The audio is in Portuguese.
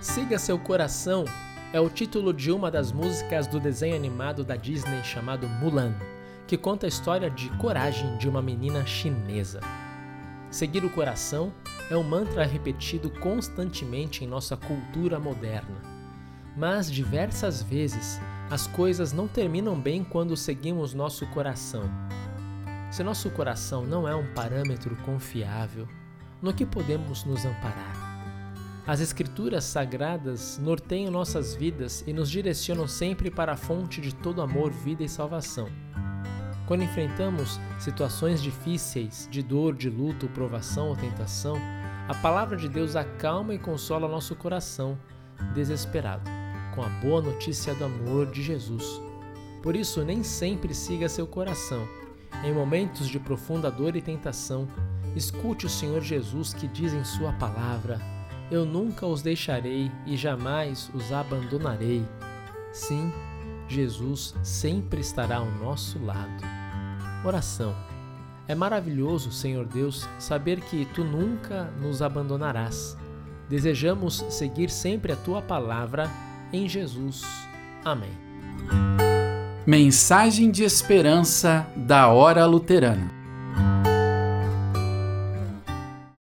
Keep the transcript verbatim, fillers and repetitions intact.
Siga Seu Coração é o título de uma das músicas do desenho animado da Disney chamado Mulan, que conta a história de coragem de uma menina chinesa. Seguir o coração é um mantra repetido constantemente em nossa cultura moderna. Mas, diversas vezes, as coisas não terminam bem quando seguimos nosso coração. Se nosso coração não é um parâmetro confiável, no que podemos nos amparar? As Escrituras Sagradas norteiam nossas vidas e nos direcionam sempre para a fonte de todo amor, vida e salvação. Quando enfrentamos situações difíceis, de dor, de luto, provação ou tentação, a palavra de Deus acalma e consola nosso coração desesperado, com a boa notícia do amor de Jesus. Por isso, nem sempre siga seu coração. Em momentos de profunda dor e tentação, escute o Senhor Jesus que diz em sua palavra: Eu nunca os deixarei e jamais os abandonarei. Sim, Jesus sempre estará ao nosso lado. Oração. É maravilhoso, Senhor Deus, saber que Tu nunca nos abandonarás. Desejamos seguir sempre a Tua palavra em Jesus. Amém. Mensagem de esperança da Hora Luterana.